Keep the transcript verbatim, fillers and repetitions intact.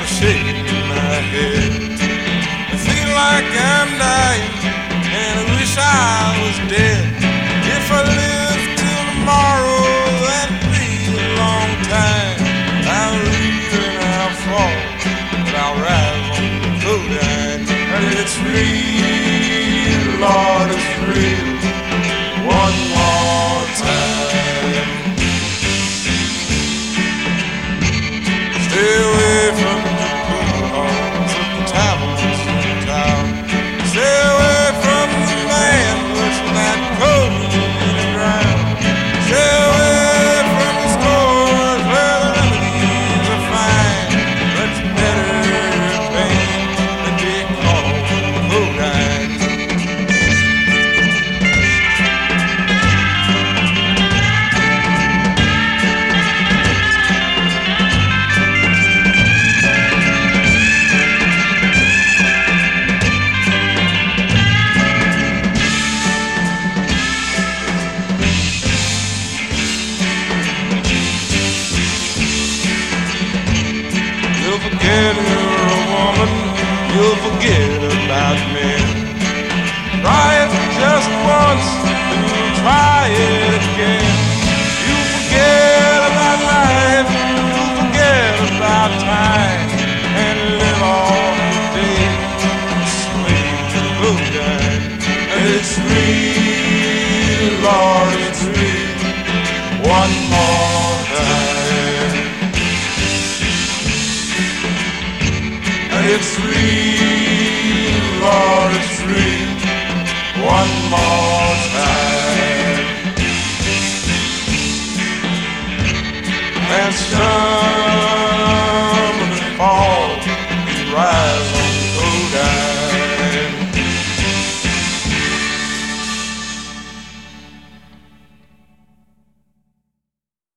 got a shake in my head. I feel like I'm dying, and I wish I was dead. If I live till tomorrow, that'd be a long time. I'll leave and I'll fall, but I'll rise on the codeine. And it's real, Lord, it's real. One more time. Stay away from the pool halls of the taverns in town. Stay away from the man pushing that coat in the ground. Stay away from the stores where the remedies are fine. But you better pain than be called codeine. You'll forget you're a woman, you'll forget about men. Try it just once, and you'll try it again. You'll forget about life, you'll forget about time, and live all the day a slave to codeine. And it's real, Lord, it's real. One more time. It's real, Lord, it's real. One more